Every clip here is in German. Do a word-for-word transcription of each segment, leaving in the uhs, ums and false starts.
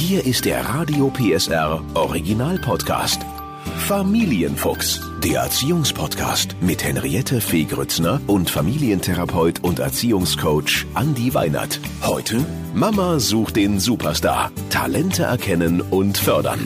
Hier ist der Radio P S R Original Podcast. Familienfuchs, der Erziehungspodcast mit Henriette Fee Grützner und Familientherapeut und Erziehungscoach Andi Weinert. Heute: Mama sucht den Superstar. Talente erkennen und fördern.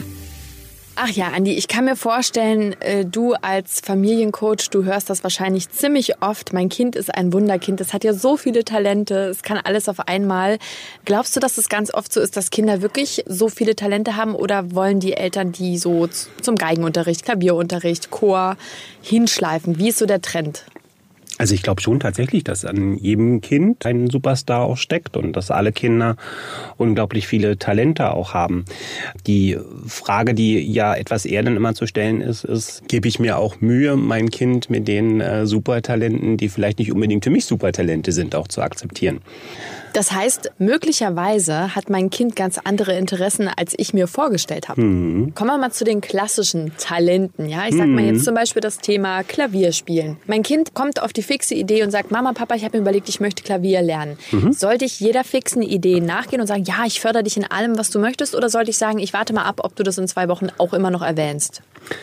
Ach ja, Andi, ich kann mir vorstellen, du als Familiencoach, du hörst das wahrscheinlich ziemlich oft. Mein Kind ist ein Wunderkind, es hat ja so viele Talente, es kann alles auf einmal. Glaubst du, dass es ganz oft so ist, dass Kinder wirklich so viele Talente haben, oder wollen die Eltern die so zum Geigenunterricht, Klavierunterricht, Chor hinschleifen? Wie ist so der Trend? Also ich glaube schon tatsächlich, dass an jedem Kind ein Superstar auch steckt und dass alle Kinder unglaublich viele Talente auch haben. Die Frage, die ja etwas eher dann immer zu stellen ist, ist, gebe ich mir auch Mühe, mein Kind mit den äh, Supertalenten, die vielleicht nicht unbedingt für mich Supertalente sind, auch zu akzeptieren. Das heißt, möglicherweise hat mein Kind ganz andere Interessen, als ich mir vorgestellt habe. Mhm. Kommen wir mal zu den klassischen Talenten. Ja, ich sag mal jetzt zum Beispiel das Thema Klavierspielen. Mein Kind kommt auf die fixe Idee und sagt: Mama, Papa, ich habe mir überlegt, ich möchte Klavier lernen. Mhm. Sollte ich jeder fixen Idee nachgehen und sagen: Ja, ich fördere dich in allem, was du möchtest? Oder sollte ich sagen: Ich warte mal ab, ob du das in zwei Wochen auch immer noch erwähnst?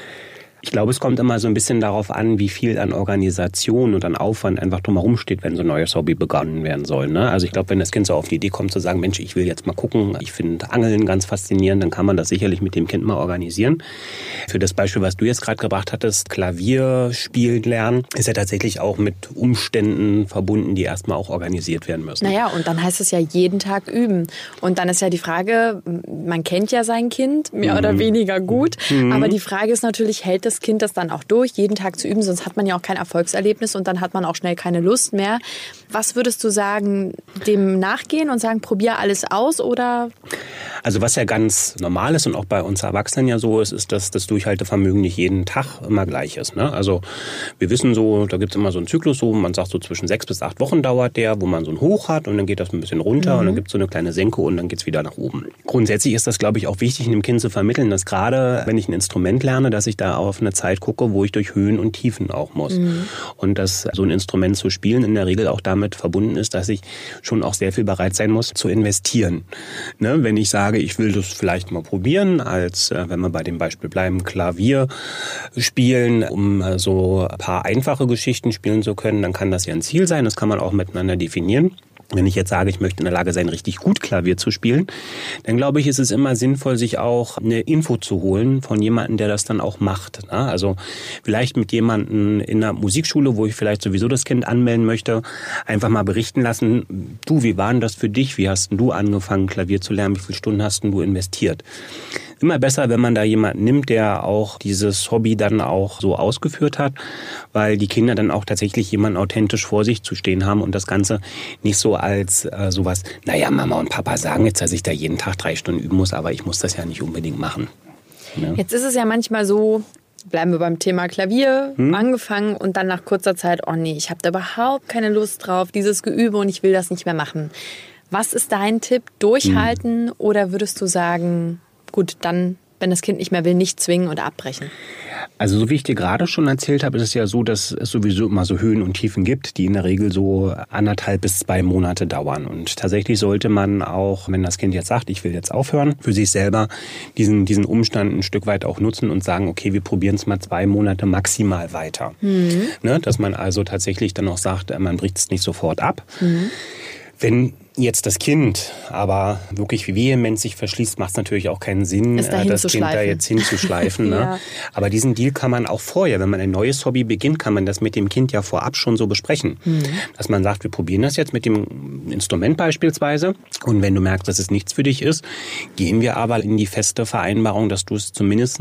Ich glaube, es kommt immer so ein bisschen darauf an, wie viel an Organisation und an Aufwand einfach drumherum steht, wenn so ein neues Hobby begonnen werden soll. Ne? Also ich glaube, wenn das Kind so auf die Idee kommt zu sagen: Mensch, ich will jetzt mal gucken, ich finde Angeln ganz faszinierend, dann kann man das sicherlich mit dem Kind mal organisieren. Für das Beispiel, was du jetzt gerade gebracht hattest, Klavier spielen lernen, ist ja tatsächlich auch mit Umständen verbunden, die erstmal auch organisiert werden müssen. Naja, und dann heißt es ja jeden Tag üben. Und dann ist ja die Frage, man kennt ja sein Kind mehr mhm. oder weniger gut, mhm. aber die Frage ist natürlich, hält das Kind das dann auch durch, jeden Tag zu üben, sonst hat man ja auch kein Erfolgserlebnis und dann hat man auch schnell keine Lust mehr. Was würdest du sagen, dem nachgehen und sagen, probier alles aus, oder? Also was ja ganz normal ist und auch bei uns Erwachsenen ja so ist, ist, dass das Durchhaltevermögen nicht jeden Tag immer gleich ist. Ne? Also wir wissen so, da gibt es immer so einen Zyklus, so, man sagt so zwischen sechs bis acht Wochen dauert der, wo man so ein Hoch hat und dann geht das ein bisschen runter mhm. und dann gibt es so eine kleine Senke und dann geht es wieder nach oben. Grundsätzlich ist das, glaube ich, auch wichtig, einem Kind zu vermitteln, dass gerade, wenn ich ein Instrument lerne, dass ich da auf eine Zeit gucke, wo ich durch Höhen und Tiefen auch muss. Mhm. Und dass so ein Instrument zu spielen in der Regel auch damit verbunden ist, dass ich schon auch sehr viel bereit sein muss zu investieren. Ne? Wenn ich sage, ich will das vielleicht mal probieren, als äh, wenn wir bei dem Beispiel bleiben, Klavier spielen, um äh, so ein paar einfache Geschichten spielen zu können, dann kann das ja ein Ziel sein, das kann man auch miteinander definieren. Wenn ich jetzt sage, ich möchte in der Lage sein, richtig gut Klavier zu spielen, dann glaube ich, ist es immer sinnvoll, sich auch eine Info zu holen von jemandem, der das dann auch macht. Also vielleicht mit jemandem in der Musikschule, wo ich vielleicht sowieso das Kind anmelden möchte, einfach mal berichten lassen: Du, wie war denn das für dich? Wie hast denn du angefangen, Klavier zu lernen? Wie viele Stunden hast denn du investiert? Immer besser, wenn man da jemanden nimmt, der auch dieses Hobby dann auch so ausgeführt hat, weil die Kinder dann auch tatsächlich jemanden authentisch vor sich zu stehen haben und das Ganze nicht so als äh, sowas, naja, Mama und Papa sagen jetzt, dass ich da jeden Tag drei Stunden üben muss, aber ich muss das ja nicht unbedingt machen. Ja. Jetzt ist es ja manchmal so, bleiben wir beim Thema Klavier, hm? angefangen und dann nach kurzer Zeit: Oh nee, ich habe da überhaupt keine Lust drauf, dieses Geübe, und ich will das nicht mehr machen. Was ist dein Tipp? Durchhalten hm. oder würdest du sagen, gut, dann, wenn das Kind nicht mehr will, nicht zwingen oder abbrechen? Also so wie ich dir gerade schon erzählt habe, ist es ja so, dass es sowieso immer so Höhen und Tiefen gibt, die in der Regel so anderthalb bis zwei Monate dauern. Und tatsächlich sollte man auch, wenn das Kind jetzt sagt, ich will jetzt aufhören, für sich selber diesen, diesen Umstand ein Stück weit auch nutzen und sagen: Okay, wir probieren es mal zwei Monate maximal weiter. Mhm. Ne, dass man also tatsächlich dann auch sagt, man bricht es nicht sofort ab. Mhm. Wenn jetzt das Kind aber wirklich wie vehement sich verschließt, macht es natürlich auch keinen Sinn, das Kind da jetzt hinzuschleifen. Ne? Ja. Aber diesen Deal kann man auch vorher, wenn man ein neues Hobby beginnt, kann man das mit dem Kind ja vorab schon so besprechen. Mhm. Dass man sagt, wir probieren das jetzt mit dem Instrument beispielsweise, und wenn du merkst, dass es nichts für dich ist, gehen wir aber in die feste Vereinbarung, dass du es zumindest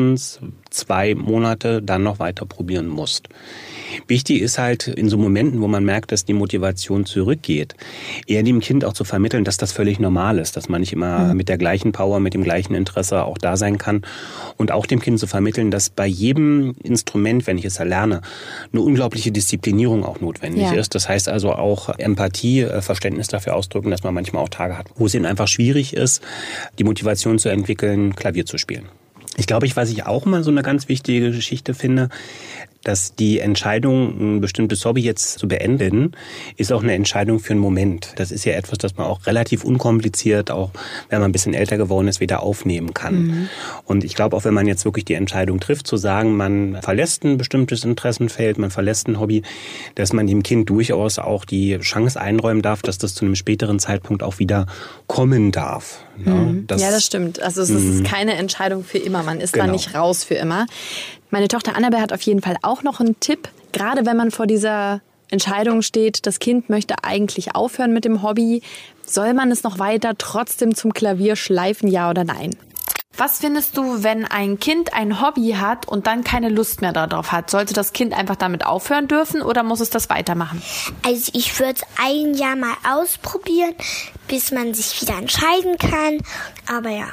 zwei Monate dann noch weiter probieren musst. Wichtig ist halt in so Momenten, wo man merkt, dass die Motivation zurückgeht, eher dem Kind auch zu vermitteln, dass das völlig normal ist, dass man nicht immer mhm. mit der gleichen Power, mit dem gleichen Interesse auch da sein kann, und auch dem Kind zu vermitteln, dass bei jedem Instrument, wenn ich es erlerne, eine unglaubliche Disziplinierung auch notwendig ja. ist. Das heißt also auch Empathie, Verständnis dafür ausdrücken, dass man manchmal auch Tage hat, wo es ihnen einfach schwierig ist, die Motivation zu entwickeln, Klavier zu spielen. Ich glaube, ich, was ich auch mal so eine ganz wichtige Geschichte finde, dass die Entscheidung, ein bestimmtes Hobby jetzt zu beenden, ist auch eine Entscheidung für einen Moment. Das ist ja etwas, das man auch relativ unkompliziert, auch wenn man ein bisschen älter geworden ist, wieder aufnehmen kann. Mhm. Und ich glaube, auch wenn man jetzt wirklich die Entscheidung trifft, zu sagen, man verlässt ein bestimmtes Interessenfeld, man verlässt ein Hobby, dass man dem Kind durchaus auch die Chance einräumen darf, dass das zu einem späteren Zeitpunkt auch wieder kommen darf. Mhm. Das, ja, das stimmt. Also es ist keine Entscheidung für immer. Man ist genau. da nicht raus für immer. Meine Tochter Annabelle hat auf jeden Fall auch noch einen Tipp. Gerade wenn man vor dieser Entscheidung steht, das Kind möchte eigentlich aufhören mit dem Hobby, soll man es noch weiter trotzdem zum Klavier schleifen, ja oder nein? Was findest du, wenn ein Kind ein Hobby hat und dann keine Lust mehr darauf hat? Sollte das Kind einfach damit aufhören dürfen oder muss es das weitermachen? Also ich würde es ein Jahr mal ausprobieren, bis man sich wieder entscheiden kann. Aber ja.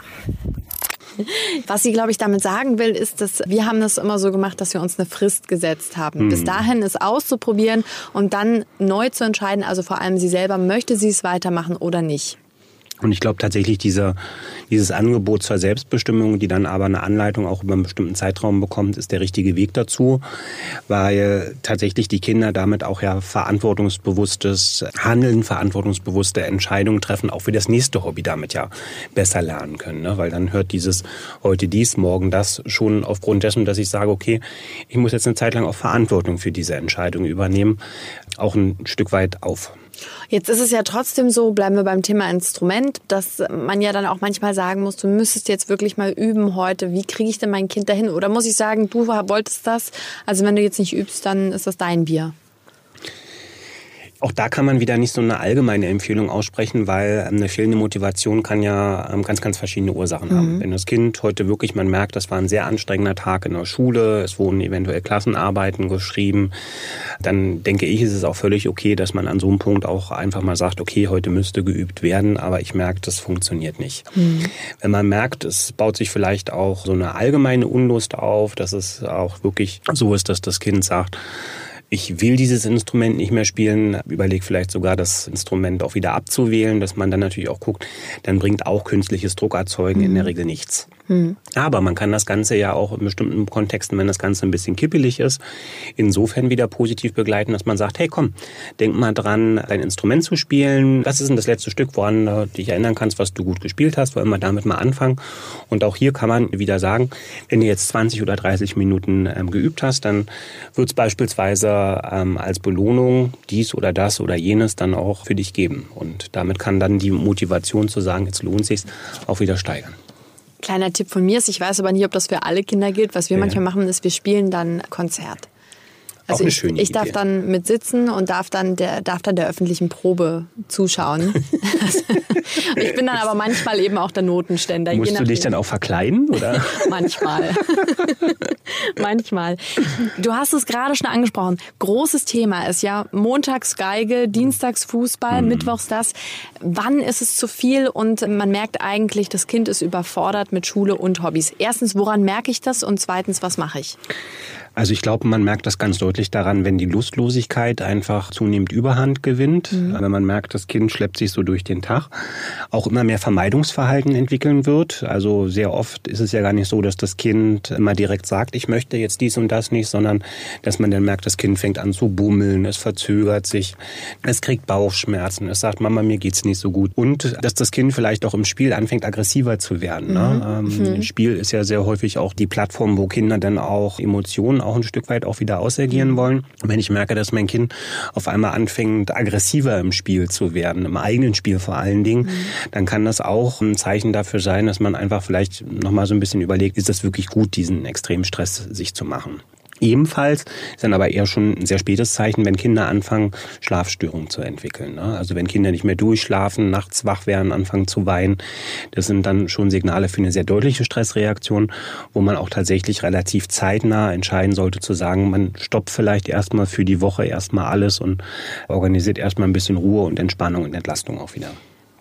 Was sie, glaube ich, damit sagen will, ist, dass wir haben das immer so gemacht, dass wir uns eine Frist gesetzt haben. Mhm. Bis dahin es auszuprobieren und dann neu zu entscheiden, also vor allem sie selber, möchte sie es weitermachen oder nicht. Und ich glaube tatsächlich, dieser, dieses Angebot zur Selbstbestimmung, die dann aber eine Anleitung auch über einen bestimmten Zeitraum bekommt, ist der richtige Weg dazu, weil tatsächlich die Kinder damit auch ja verantwortungsbewusstes Handeln, verantwortungsbewusste Entscheidungen treffen, auch für das nächste Hobby damit ja besser lernen können. Ne? Weil dann hört dieses heute dies, morgen das schon aufgrund dessen, dass ich sage, okay, ich muss jetzt eine Zeit lang auch Verantwortung für diese Entscheidung übernehmen, auch ein Stück weit auf. Jetzt ist es ja trotzdem so, bleiben wir beim Thema Instrument, dass man ja dann auch manchmal sagen muss, du müsstest jetzt wirklich mal üben heute, wie kriege ich denn mein Kind dahin? Oder muss ich sagen, du wolltest das, also wenn du jetzt nicht übst, dann ist das dein Bier. Auch da kann man wieder nicht so eine allgemeine Empfehlung aussprechen, weil eine fehlende Motivation kann ja ganz, ganz verschiedene Ursachen mhm. haben. Wenn das Kind heute wirklich, man merkt, das war ein sehr anstrengender Tag in der Schule, es wurden eventuell Klassenarbeiten geschrieben, dann denke ich, ist es auch völlig okay, dass man an so einem Punkt auch einfach mal sagt, okay, heute müsste geübt werden, aber ich merke, das funktioniert nicht. Mhm. Wenn man merkt, es baut sich vielleicht auch so eine allgemeine Unlust auf, dass es auch wirklich so ist, dass das Kind sagt, ich will dieses Instrument nicht mehr spielen, überlege vielleicht sogar, das Instrument auch wieder abzuwählen, dass man dann natürlich auch guckt, dann bringt auch künstliches Druckerzeugen mhm. in der Regel nichts. Mhm. Aber man kann das Ganze ja auch in bestimmten Kontexten, wenn das Ganze ein bisschen kippelig ist, insofern wieder positiv begleiten, dass man sagt, hey komm, denk mal dran, dein Instrument zu spielen. Was ist denn das letzte Stück, woran du dich erinnern kannst, was du gut gespielt hast? Wollen wir damit mal anfangen? Und auch hier kann man wieder sagen, wenn du jetzt zwanzig oder dreißig Minuten ähm, geübt hast, dann wird es beispielsweise ähm, als Belohnung dies oder das oder jenes dann auch für dich geben. Und damit kann dann die Motivation zu sagen, jetzt lohnt es sich, auch wieder steigern. Kleiner Tipp von mir ist, ich weiß aber nicht, ob das für alle Kinder gilt. Was wir ja. manchmal machen, ist, wir spielen dann Konzert. Also auch eine ich, schöne ich darf Idee. dann mit sitzen und darf dann der, darf dann der öffentlichen Probe zuschauen. Ich bin dann aber manchmal eben auch der Notenständer. Musst du dich dann auch verkleiden, oder? Manchmal. Manchmal. Du hast es gerade schon angesprochen. Großes Thema ist ja montags Geige, dienstags Fußball, mhm. mittwochs das. Wann ist es zu viel? Und man merkt eigentlich, das Kind ist überfordert mit Schule und Hobbys. Erstens, woran merke ich das? Und zweitens, was mache ich? Also ich glaube, man merkt das ganz deutlich daran, wenn die Lustlosigkeit einfach zunehmend Überhand gewinnt. Mhm. Wenn man merkt, das Kind schleppt sich so durch den Tag. Auch immer mehr Vermeidungsverhalten entwickeln wird. Also sehr oft ist es ja gar nicht so, dass das Kind immer direkt sagt, ich möchte jetzt dies und das nicht, sondern dass man dann merkt, das Kind fängt an zu bummeln, es verzögert sich, es kriegt Bauchschmerzen, es sagt, Mama, mir geht's nicht so gut. Und dass das Kind vielleicht auch im Spiel anfängt, aggressiver zu werden. Mhm. Ne? Ähm, mhm. Ein Spiel ist ja sehr häufig auch die Plattform, wo Kinder dann auch Emotionen auch ein Stück weit auch wieder ausagieren wollen. Und wenn ich merke, dass mein Kind auf einmal anfängt, aggressiver im Spiel zu werden, im eigenen Spiel vor allen Dingen, mhm. dann kann das auch ein Zeichen dafür sein, dass man einfach vielleicht nochmal so ein bisschen überlegt, ist das wirklich gut, diesen extremen Stress sich zu machen. Ebenfalls ist dann aber eher schon ein sehr spätes Zeichen, wenn Kinder anfangen, Schlafstörungen zu entwickeln. Also wenn Kinder nicht mehr durchschlafen, nachts wach werden, anfangen zu weinen, das sind dann schon Signale für eine sehr deutliche Stressreaktion, wo man auch tatsächlich relativ zeitnah entscheiden sollte zu sagen, man stoppt vielleicht erstmal für die Woche erstmal alles und organisiert erstmal ein bisschen Ruhe und Entspannung und Entlastung auch wieder.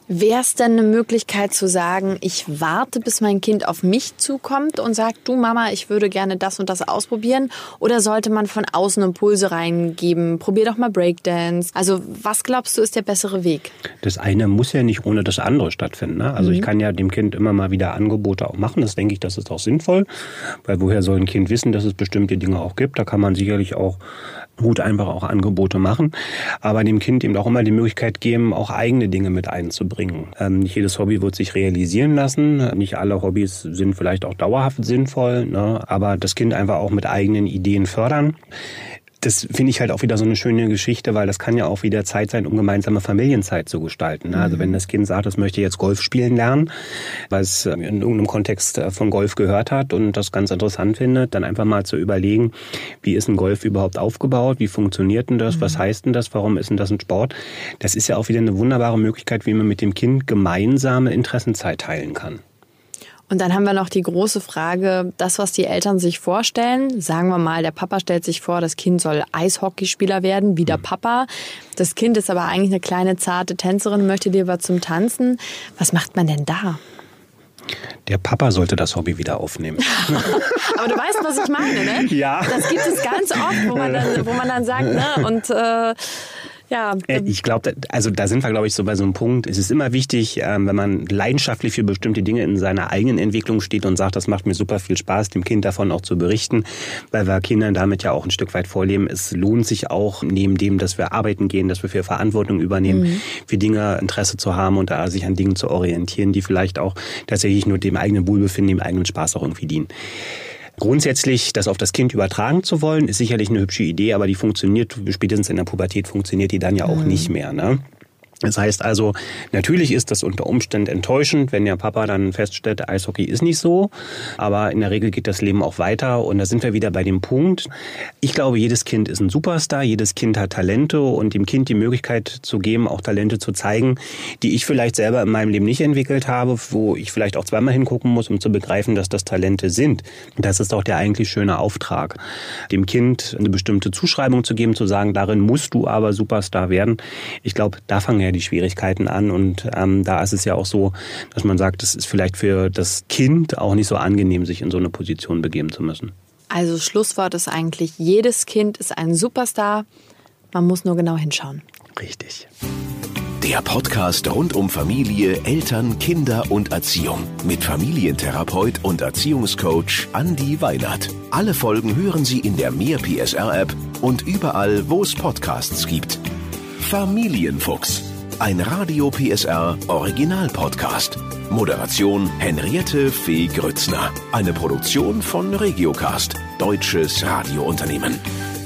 Wäre es denn eine Möglichkeit zu sagen, ich warte, bis mein Kind auf mich zukommt und sagt, du Mama, ich würde gerne das und das ausprobieren? Oder sollte man von außen Impulse reingeben? Probier doch mal Breakdance. Also was glaubst du, ist der bessere Weg? Das eine muss ja nicht ohne das andere stattfinden. Ne? Also mhm. ich kann ja dem Kind immer mal wieder Angebote auch machen. Das denke ich, das ist auch sinnvoll. Weil woher soll ein Kind wissen, dass es bestimmte Dinge auch gibt? Da kann man sicherlich auch gut einfach auch Angebote machen. Aber dem Kind eben auch immer die Möglichkeit geben, auch eigene Dinge mit einzubringen. Ähm, nicht jedes Hobby wird sich realisieren lassen. Nicht alle Hobbys sind vielleicht auch dauerhaft sinnvoll, ne? Aber das Kind einfach auch mit eigenen Ideen fördern. Das finde ich halt auch wieder so eine schöne Geschichte, weil das kann ja auch wieder Zeit sein, um gemeinsame Familienzeit zu gestalten. Ne? Also wenn das Kind sagt, es möchte jetzt Golf spielen lernen, weil es in irgendeinem Kontext von Golf gehört hat und das ganz interessant findet, dann einfach mal zu überlegen, wie ist ein Golf überhaupt aufgebaut, wie funktioniert denn das, mhm. was heißt denn das, warum ist denn das ein Sport? Das ist ja auch wieder eine wunderbare Möglichkeit, wie man mit dem Kind gemeinsame Interessenzeit teilen kann. Und dann haben wir noch die große Frage, das, was die Eltern sich vorstellen. Sagen wir mal, der Papa stellt sich vor, das Kind soll Eishockeyspieler werden, wie der Papa. Das Kind ist aber eigentlich eine kleine, zarte Tänzerin, möchte lieber zum Tanzen. Was macht man denn da? Der Papa sollte das Hobby wieder aufnehmen. Aber du weißt, was ich meine, ne? Ja. Das gibt es ganz oft, wo man dann, wo man dann sagt, ne? Und äh, ja. Ich glaube, also da sind wir, glaube ich, so bei so einem Punkt. Es ist immer wichtig, wenn man leidenschaftlich für bestimmte Dinge in seiner eigenen Entwicklung steht und sagt, das macht mir super viel Spaß, dem Kind davon auch zu berichten, weil wir Kindern damit ja auch ein Stück weit vorleben. Es lohnt sich auch, neben dem, dass wir arbeiten gehen, dass wir für Verantwortung übernehmen, mhm. für Dinge Interesse zu haben und da sich an Dingen zu orientieren, die vielleicht auch tatsächlich nur dem eigenen Wohlbefinden, dem eigenen Spaß auch irgendwie dienen. Grundsätzlich, das auf das Kind übertragen zu wollen, ist sicherlich eine hübsche Idee, aber die funktioniert, spätestens in der Pubertät funktioniert die dann ja auch mhm. nicht mehr, ne? Das heißt also, natürlich ist das unter Umständen enttäuschend, wenn der Papa dann feststellt, Eishockey ist nicht so, aber in der Regel geht das Leben auch weiter und da sind wir wieder bei dem Punkt. Ich glaube, jedes Kind ist ein Superstar, jedes Kind hat Talente und dem Kind die Möglichkeit zu geben, auch Talente zu zeigen, die ich vielleicht selber in meinem Leben nicht entwickelt habe, wo ich vielleicht auch zweimal hingucken muss, um zu begreifen, dass das Talente sind. Das ist auch der eigentlich schöne Auftrag, dem Kind eine bestimmte Zuschreibung zu geben, zu sagen, darin musst du aber Superstar werden. Ich glaube, da fangen ja die Schwierigkeiten an und ähm, da ist es ja auch so, dass man sagt, es ist vielleicht für das Kind auch nicht so angenehm, sich in so eine Position begeben zu müssen. Also Schlusswort ist eigentlich, jedes Kind ist ein Superstar, man muss nur genau hinschauen. Richtig. Der Podcast rund um Familie, Eltern, Kinder und Erziehung mit Familientherapeut und Erziehungscoach Andi Weinert. Alle Folgen hören Sie in der Mehr P S R App und überall, wo es Podcasts gibt. Familienfuchs, ein Radio P S R Original Podcast. Moderation Henriette Fee Grützner. Eine Produktion von Regiocast, deutsches Radiounternehmen.